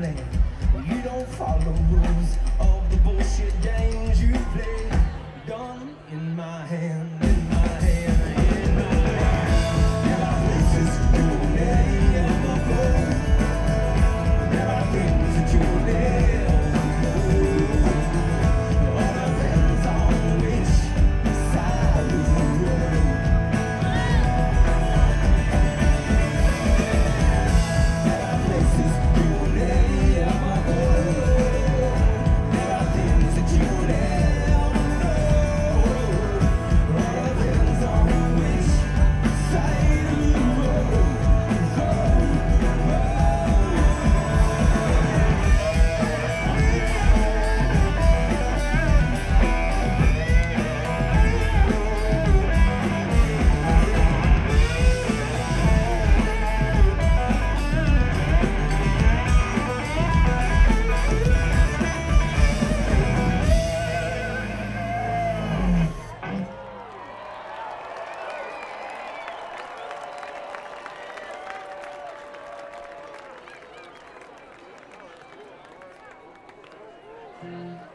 plan. You don't follow rules of the bullshit games you play. Gun in my hand, in my hand, in my hand. There are places you will never go. There are things that you will never know. All depends on which side you roll. There are places you will never go. There are things that you will never know. All depends on which side you roll. Mm.